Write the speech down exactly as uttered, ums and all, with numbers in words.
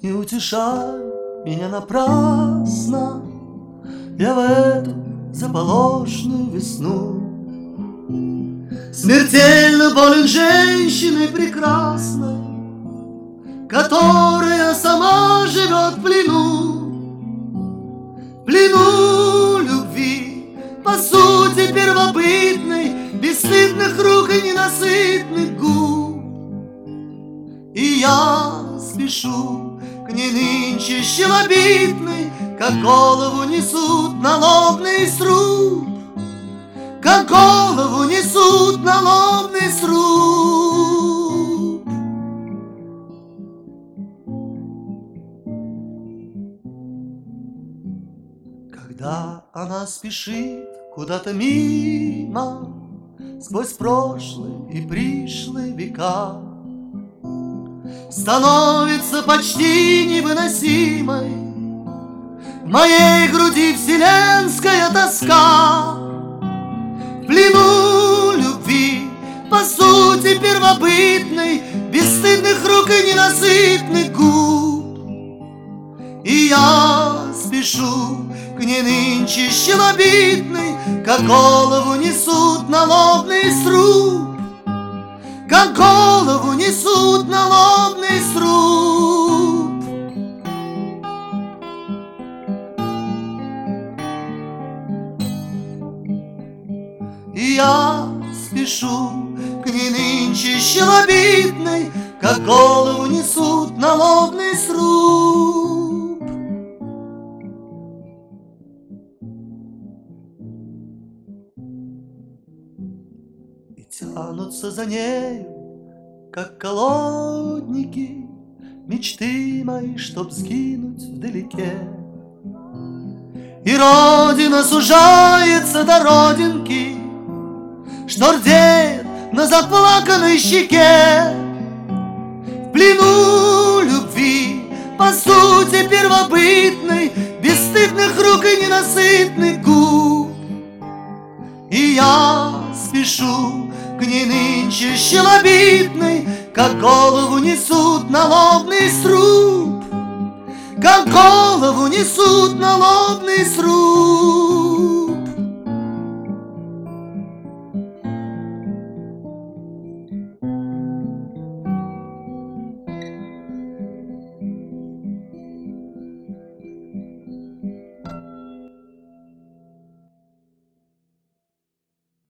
Не утешай меня напрасно, я в эту заполошную весну смертельно болен женщиной прекрасной, которая сама живет в плену, в плену любви, по сути первобытной, бесстыдных рук и ненасытных губ. И я спешу к ней нынче щелобитной, как голову несут на лобный сруб, как голову несут на лобный сруб. Когда она спешит куда-то мимо, сквозь прошлые и пришлые века, становится почти невыносимой в моей груди вселенская тоска. В плену любви, по сути первобытной, бесстыдных рук и ненасытных губ. И я спешу к ней нынче щелобитной, как голову несут на лобный сруб, как голову несут на лобный сруб. И я спешу к ней нынче щелобитной, как голову несут на лобный сруб. И тянутся за нею, как колодники, мечты мои, чтоб сгинуть вдалеке. И родина сужается до родинки, что рдеет на заплаканной щеке. В плену любви, по сути первобытной, бесстыдных рук и ненасытных губ. И я спешу к ней нынче щелобитной, как голову несут на лобный сруб, как голову несут на лобный сруб.